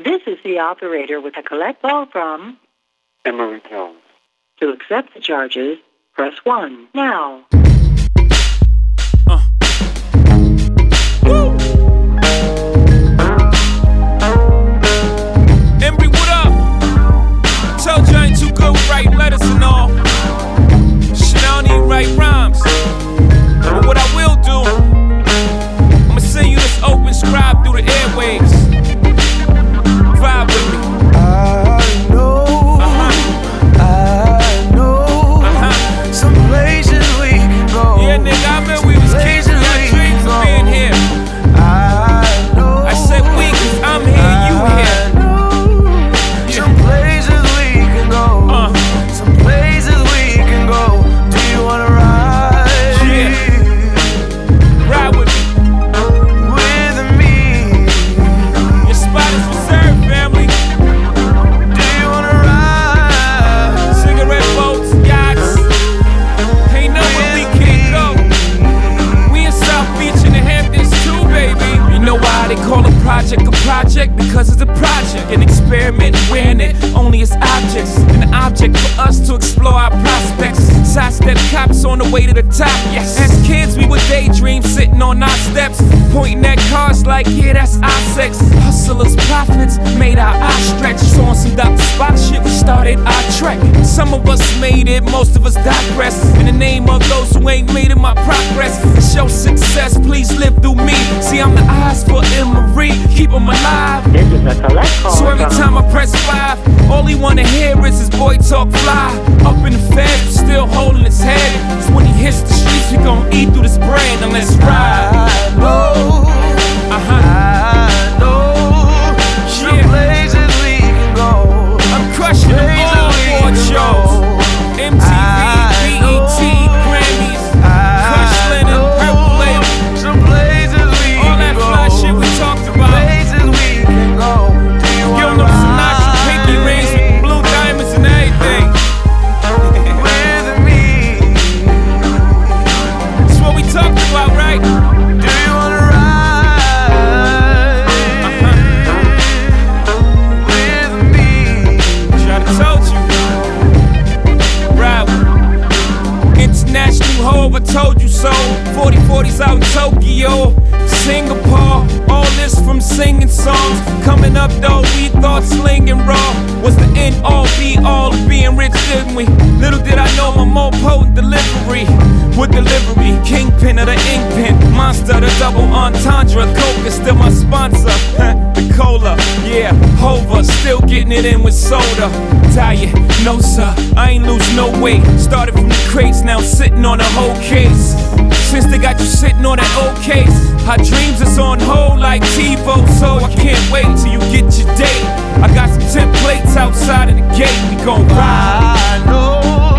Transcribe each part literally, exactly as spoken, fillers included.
This is the operator with a collect call from Emory Jones. To accept the charges, press one now. Uh. Woo! Embry, what up? Told you I ain't too good with writing letters and all. Shit, I don't even write rhymes. But what I will do, I'ma send you this open scribe through the airwaves. Vibe with me. I know, uh-huh. I know, uh-huh. Some places we can go. Yeah, nigga, I remember we was kids and our dreams of being here. I know, I said we, cause I'm here, you here. I know, yeah. Some places we can go. Uh. Some places we can go. Do you wanna ride? Yeah. Ride with me. With me. Your spot is reserved, family. Do you wanna ride? Cigarette boats, yachts. Ain't nowhere we can't go. We in South Beach in the Hamptons too, baby. You know why they call a project a project? Because it's a project, an experiment, wearing it only as objects. An object for us to explore our prospects. Sidestep cops on the way to the top. Yes. As kids, we would daydream sitting on our steps, pointing at cars like, yeah, that's our sex. Hustlers, profits, made our eyes stretch. So on some Doctor Spock shit, we started our trek. Some of us made it, most of us digress. In the name of those who ain't made it, my progress. To show success, please live through me. See, I'm the eyes for Emory, keep them alive. This is a collect call. So every time I press five, all he wanna hear is his boy talk fly. Up in the fed, still holding his head. Cause when he hits the streets, we gon' eat through this bread and let's ride. I know, Uh-huh. I know, some Yeah. places we can go. I'm crushing them Places all we award can shows. go. M T V, I B E T, know. Grammys, I Crush Lennon, know Purple Label. some places we All can that go. fly shit we talked about. Places we can go. Do you Give wanna them Sinatra, pinky ride rings with blue diamonds and everything. with me? That's what we talked about, right? Do you wanna ride with me? Tryna told you. Right. International hoe, I told you so. forty forties out in Tokyo, Singapore. All this from singing songs. Coming up though, we thought slinging raw was the end all be all of being rich, didn't we? Little did I know my more potent delivery with delivery. Kingpin of the ink pen, monster, the double entendre. Coke is still my sponsor. The cola, yeah, Hova, still getting it in with soda. Diet, no sir, I ain't lose no weight. Started from the crates, now sitting on a whole case. Since they got you sitting on that old case, our dreams is on hold like TiVo, so I can't wait till you get your date. I got some templates outside of the gate, we gon' ride. I know,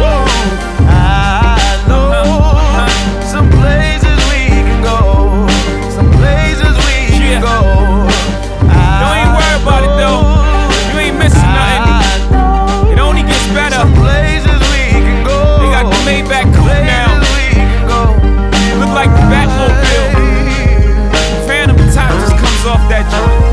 I know, some places we can go, some places we can Yeah. go. Don't even worry about it though, you ain't missing nothing. It only gets better. Some places we can go. They got the Maybach coupe now. Places we can go. Look like the Batmobile. Phantom top just comes off that joint.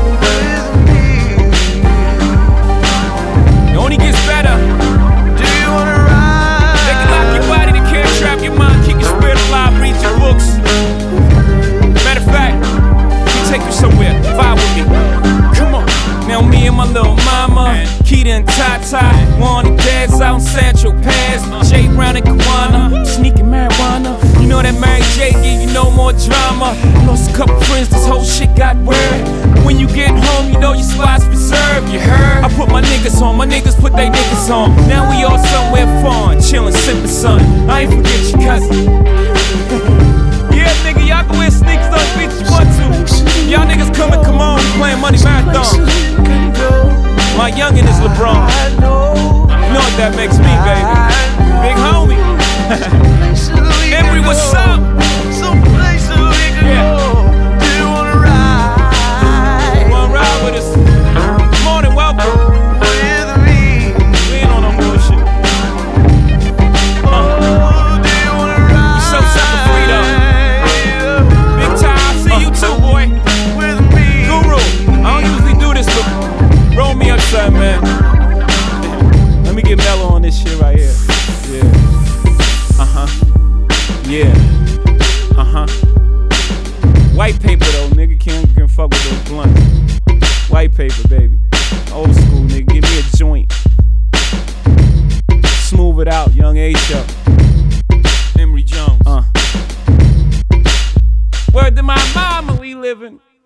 It only gets better. Do you wanna ride? They can lock your body, they can't trap your mind, keep your spirit alive, read your books. Matter of fact, let me take you somewhere, vibe with me. Come on. Now me and my little mama, Keita and Tata, one of the dads out in Central Pass, Jay Brown and Kawana, sneaking marijuana. You know that Mary J give you no more drama. Lost a couple friends, this whole shit got weird. When you get home, you know your spot's reserved, you heard? I put my niggas on, my niggas put they niggas on. Now we all somewhere fun, chillin', sippin' sun. I ain't forget your cousin. Yeah, nigga, y'all can wear sneakers on the beach if you want to. Y'all niggas come and come on, we playin' Money Marathon. My youngin' is LeBron. You know what that makes me, baby. Big homie. Emory, what's up? Some places we can Yeah. go. Do you wanna ride? You wanna ride with us? Morning, welcome. With me? We ain't on no bullshit. Uh. Oh, do you wanna ride? You so sucker free though. Big time, I see you too, boy. With me? Guru, I don't usually do this, but Yeah. Uh-huh. White paper though, nigga. Can't, can't fuck with those blunts. White paper, baby. Old school, nigga. Give me a joint. Smooth it out, young H-Up. Emory Jones. Uh. Word to my mama, we living.